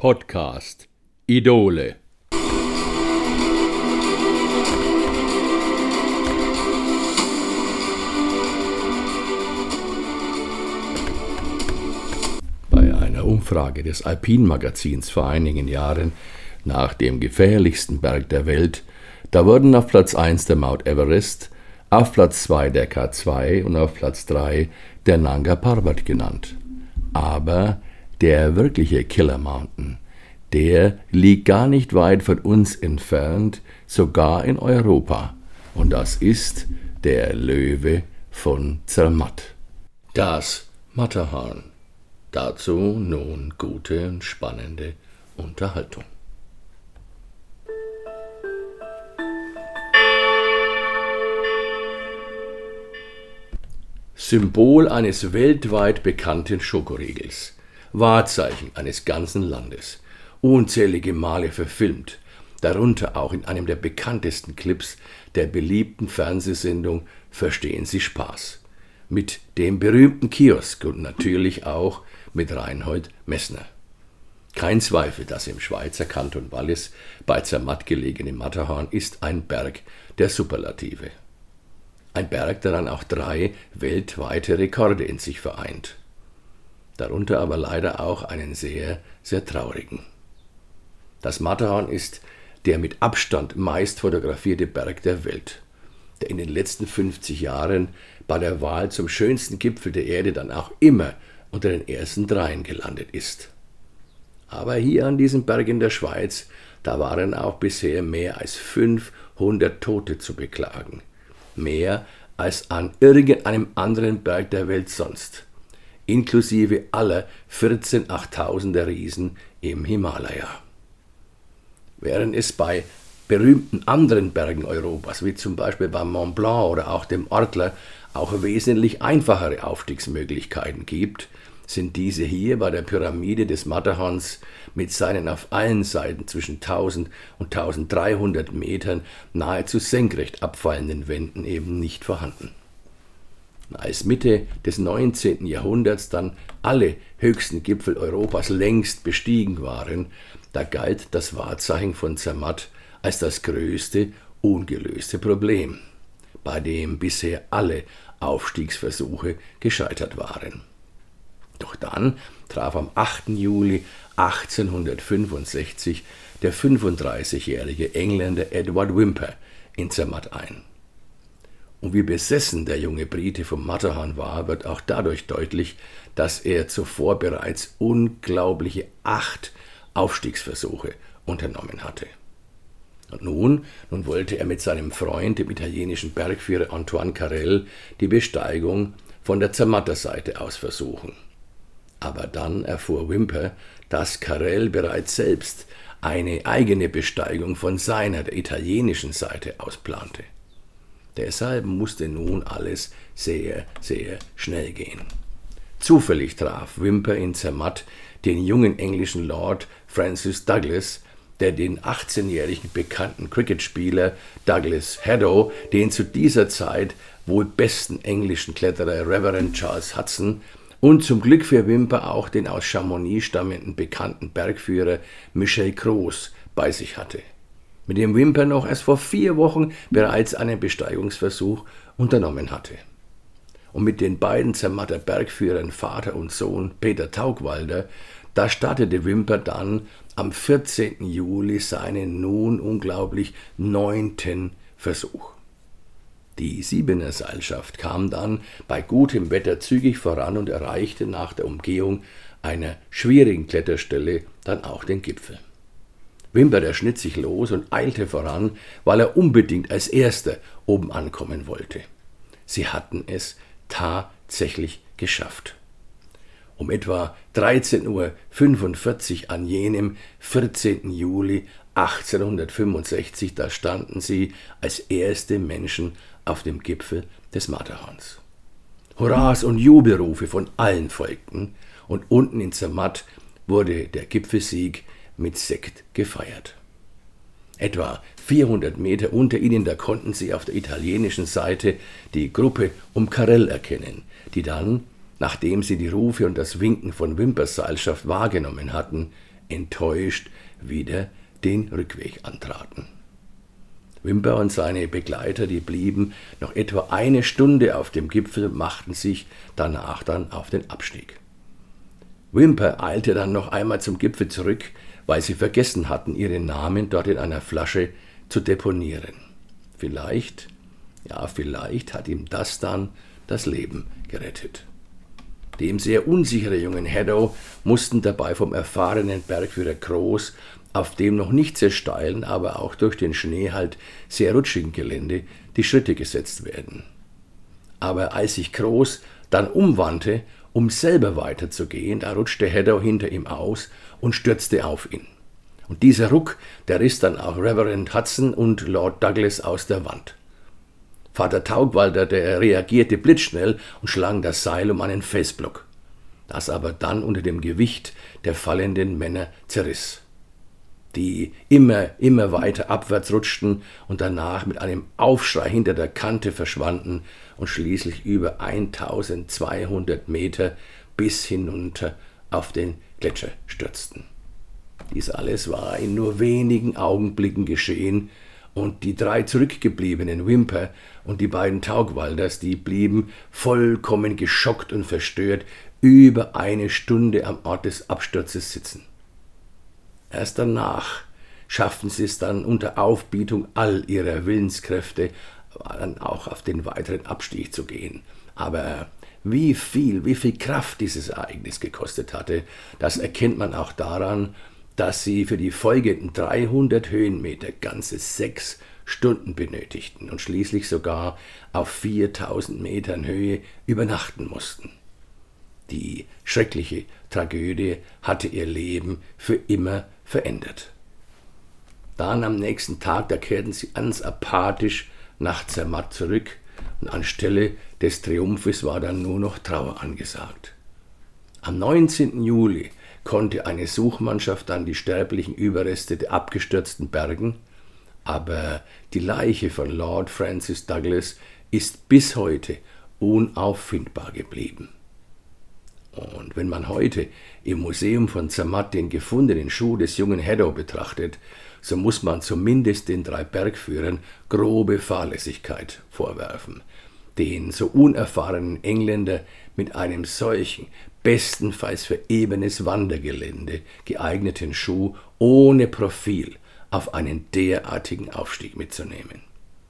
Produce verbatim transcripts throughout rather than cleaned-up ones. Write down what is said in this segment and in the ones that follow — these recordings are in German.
Podcast Idole. Bei einer Umfrage des Alpin-Magazins vor einigen Jahren nach dem gefährlichsten Berg der Welt, da wurden auf Platz eins der Mount Everest, auf Platz zwei der K zwei und auf Platz drei der Nanga Parbat genannt. Aber der wirkliche Killer Mountain, der liegt gar nicht weit von uns entfernt, sogar in Europa. Und das ist der Löwe von Zermatt, das Matterhorn. Dazu nun gute und spannende Unterhaltung. Symbol eines weltweit bekannten Schokoriegels, Wahrzeichen eines ganzen Landes, unzählige Male verfilmt, darunter auch in einem der bekanntesten Clips der beliebten Fernsehsendung Verstehen Sie Spaß, mit dem berühmten Kiosk und natürlich auch mit Reinhold Messner. Kein Zweifel, dass im Schweizer Kanton Wallis bei Zermatt gelegene Matterhorn ist ein Berg der Superlative. Ein Berg, der dann auch drei weltweite Rekorde in sich vereint. Darunter aber leider auch einen sehr, sehr traurigen. Das Matterhorn ist der mit Abstand meist fotografierte Berg der Welt, der in den letzten fünfzig Jahren bei der Wahl zum schönsten Gipfel der Erde dann auch immer unter den ersten dreien gelandet ist. Aber hier an diesem Berg in der Schweiz, da waren auch bisher mehr als fünfhundert Tote zu beklagen. Mehr als an irgendeinem anderen Berg der Welt sonst, inklusive aller vierzehn achttausender Riesen im Himalaya. Während es bei berühmten anderen Bergen Europas, wie zum Beispiel beim Mont Blanc oder auch dem Ortler, auch wesentlich einfachere Aufstiegsmöglichkeiten gibt, sind diese hier bei der Pyramide des Matterhorns mit seinen auf allen Seiten zwischen tausend und tausenddreihundert Metern nahezu senkrecht abfallenden Wänden eben nicht vorhanden. Als Mitte des neunzehnten Jahrhunderts dann alle höchsten Gipfel Europas längst bestiegen waren, da galt das Wahrzeichen von Zermatt als das größte ungelöste Problem, bei dem bisher alle Aufstiegsversuche gescheitert waren. Doch dann traf am achten Juli achtzehnhundertfünfundsechzig der fünfunddreißigjährige Engländer Edward Whymper in Zermatt ein. Und wie besessen der junge Brite vom Matterhorn war, wird auch dadurch deutlich, dass er zuvor bereits unglaubliche acht Aufstiegsversuche unternommen hatte. Und nun, nun wollte er mit seinem Freund, dem italienischen Bergführer Antoine Carrel, die Besteigung von der Zermatter Seite aus versuchen. Aber dann erfuhr Whymper, dass Carrel bereits selbst eine eigene Besteigung von seiner, der italienischen Seite aus plante. Deshalb musste nun alles sehr, sehr schnell gehen. Zufällig traf Whymper in Zermatt den jungen englischen Lord Francis Douglas, der den achtzehnjährigen bekannten Cricketspieler Douglas Hadow, den zu dieser Zeit wohl besten englischen Kletterer Reverend Charles Hudson und zum Glück für Whymper auch den aus Chamonix stammenden bekannten Bergführer Michel Gros bei sich hatte, mit dem Whymper noch erst vor vier Wochen bereits einen Besteigungsversuch unternommen hatte. Und mit den beiden Zermatter Bergführern Vater und Sohn Peter Taugwalder, da startete Whymper dann am vierzehnten Juli seinen nun unglaublich neunten Versuch. Die Siebener Seilschaft kam dann bei gutem Wetter zügig voran und erreichte nach der Umgehung einer schwierigen Kletterstelle dann auch den Gipfel. Whymper, der schnitt sich los und eilte voran, weil er unbedingt als Erster oben ankommen wollte. Sie hatten es tatsächlich geschafft. Um etwa dreizehn Uhr fünfundvierzig an jenem vierzehnten Juli achtzehnhundertfünfundsechzig, da standen sie als erste Menschen auf dem Gipfel des Matterhorns. Hurras und Jubelrufe von allen folgten und unten in Zermatt wurde der Gipfelsieg mit Sekt gefeiert. Etwa vierhundert Meter unter ihnen, da konnten sie auf der italienischen Seite die Gruppe um Carrel erkennen, die dann, nachdem sie die Rufe und das Winken von Whympers Seilschaft wahrgenommen hatten, enttäuscht wieder den Rückweg antraten. Whymper und seine Begleiter, die blieben noch etwa eine Stunde auf dem Gipfel, machten sich danach dann auf den Abstieg. Whymper eilte dann noch einmal zum Gipfel zurück, weil sie vergessen hatten, ihren Namen dort in einer Flasche zu deponieren. Vielleicht, ja vielleicht hat ihm das dann das Leben gerettet. Dem sehr unsichere jungen Hadow mussten dabei vom erfahrenen Bergführer Groß auf dem noch nicht sehr steilen, aber auch durch den Schnee halt sehr rutschigen Gelände die Schritte gesetzt werden. Aber als sich Groß dann umwandte, um selber weiterzugehen, da rutschte Hadow hinter ihm aus und stürzte auf ihn. Und dieser Ruck, der riss dann auch Reverend Hudson und Lord Douglas aus der Wand. Vater Taugwalder, der reagierte blitzschnell und schlang das Seil um einen Felsblock, das aber dann unter dem Gewicht der fallenden Männer zerriss, die immer, immer weiter abwärts rutschten und danach mit einem Aufschrei hinter der Kante verschwanden und schließlich über eintausendzweihundert Meter bis hinunter auf den Gletscher stürzten. Dies alles war in nur wenigen Augenblicken geschehen, und die drei zurückgebliebenen Whymper und die beiden Taugwalders, die blieben vollkommen geschockt und verstört über eine Stunde am Ort des Absturzes sitzen. Erst danach schafften sie es dann unter Aufbietung all ihrer Willenskräfte, dann auch auf den weiteren Abstieg zu gehen. Aber wie viel, wie viel Kraft dieses Ereignis gekostet hatte, das erkennt man auch daran, dass sie für die folgenden dreihundert Höhenmeter ganze sechs Stunden benötigten und schließlich sogar auf viertausend Metern Höhe übernachten mussten. Die schreckliche Tragödie hatte ihr Leben für immer verändert. Dann am nächsten Tag, da kehrten sie ganz apathisch nach Zermatt zurück und anstelle des Triumphes war dann nur noch Trauer angesagt. Am neunzehnten Juli konnte eine Suchmannschaft dann die sterblichen Überreste der Abgestürzten bergen, aber die Leiche von Lord Francis Douglas ist bis heute unauffindbar geblieben. Und wenn man heute im Museum von Zermatt den gefundenen Schuh des jungen Hadow betrachtet, so muss man zumindest den drei Bergführern grobe Fahrlässigkeit vorwerfen, den so unerfahrenen Engländer mit einem solchen, bestenfalls für ebenes Wandergelände geeigneten Schuh ohne Profil auf einen derartigen Aufstieg mitzunehmen.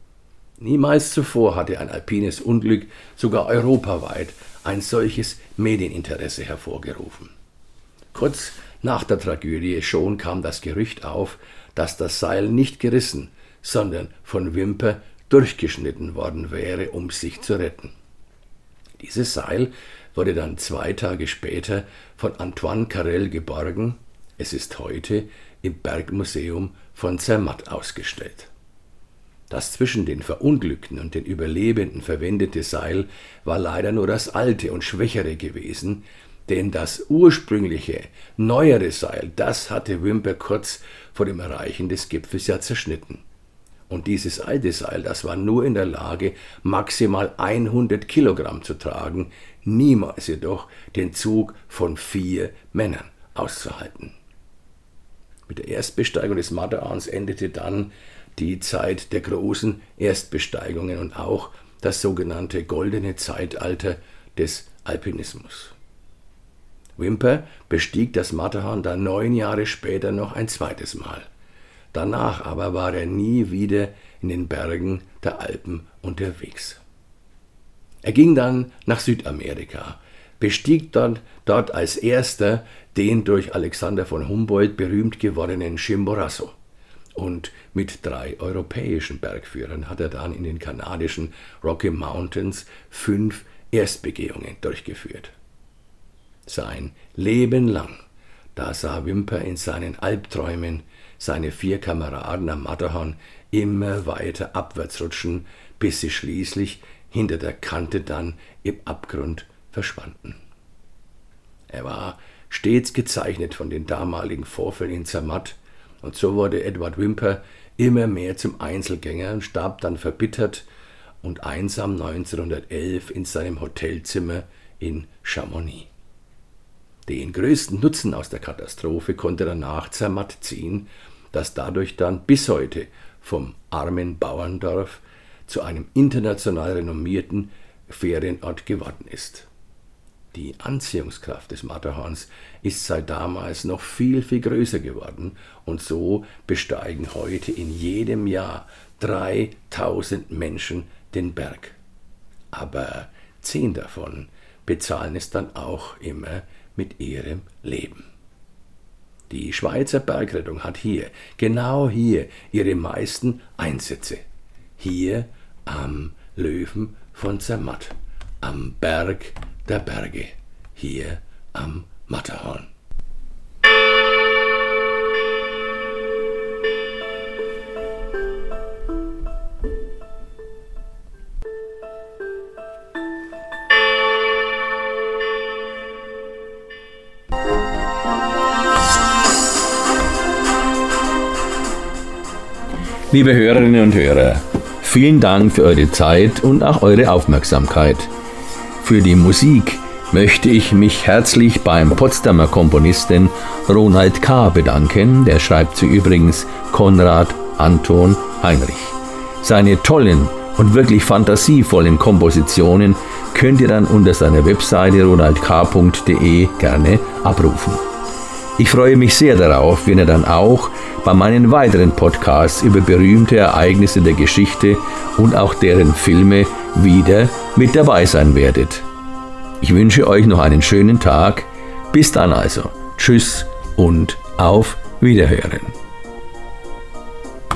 Niemals zuvor hatte ein alpines Unglück sogar europaweit ein solches Medieninteresse hervorgerufen. Kurz nach der Tragödie schon kam das Gerücht auf, dass das Seil nicht gerissen, sondern von Whymper durchgeschnitten worden wäre, um sich zu retten. Dieses Seil wurde dann zwei Tage später von Antoine Carrel geborgen. Es ist heute im Bergmuseum von Zermatt ausgestellt. Das zwischen den Verunglückten und den Überlebenden verwendete Seil war leider nur das alte und schwächere gewesen, denn das ursprüngliche, neuere Seil, das hatte Whymper kurz vor dem Erreichen des Gipfels ja zerschnitten. Und dieses alte Seil, das war nur in der Lage, maximal hundert Kilogramm zu tragen, niemals jedoch den Zug von vier Männern auszuhalten. Mit der Erstbesteigung des Matterhorns endete dann die Zeit der großen Erstbesteigungen und auch das sogenannte goldene Zeitalter des Alpinismus. Whymper bestieg das Matterhorn dann neun Jahre später noch ein zweites Mal. Danach aber war er nie wieder in den Bergen der Alpen unterwegs. Er ging dann nach Südamerika, bestieg dort, dort als erster den durch Alexander von Humboldt berühmt gewordenen Chimborazo. Und mit drei europäischen Bergführern hat er dann in den kanadischen Rocky Mountains fünf Erstbegehungen durchgeführt. Sein Leben lang, da sah Whymper in seinen Albträumen seine vier Kameraden am Matterhorn immer weiter abwärts rutschen, bis sie schließlich hinter der Kante dann im Abgrund verschwanden. Er war stets gezeichnet von den damaligen Vorfällen in Zermatt, und so wurde Edward Whymper immer mehr zum Einzelgänger und starb dann verbittert und einsam neunzehnhundertelf in seinem Hotelzimmer in Chamonix. Den größten Nutzen aus der Katastrophe konnte danach Zermatt ziehen, das dadurch dann bis heute vom armen Bauerndorf zu einem international renommierten Ferienort geworden ist. Die Anziehungskraft des Matterhorns ist seit damals noch viel, viel größer geworden und so besteigen heute in jedem Jahr dreitausend Menschen den Berg. Aber zehn davon bezahlen es dann auch immer mit ihrem Leben. Die Schweizer Bergrettung hat hier, genau hier, ihre meisten Einsätze. Hier am Löwen von Zermatt, am Berg der Berge, hier am Matterhorn. Liebe Hörerinnen und Hörer, vielen Dank für eure Zeit und auch eure Aufmerksamkeit. Für die Musik möchte ich mich herzlich beim Potsdamer Komponisten Ronald K. bedanken. Der schreibt sie übrigens Konrad Anton Heinrich. Seine tollen und wirklich fantasievollen Kompositionen könnt ihr dann unter seiner Webseite ronald k punkt de gerne abrufen. Ich freue mich sehr darauf, wenn ihr dann auch bei meinen weiteren Podcasts über berühmte Ereignisse der Geschichte und auch deren Filme wieder mit dabei sein werdet. Ich wünsche euch noch einen schönen Tag. Bis dann also. Tschüss und auf Wiederhören.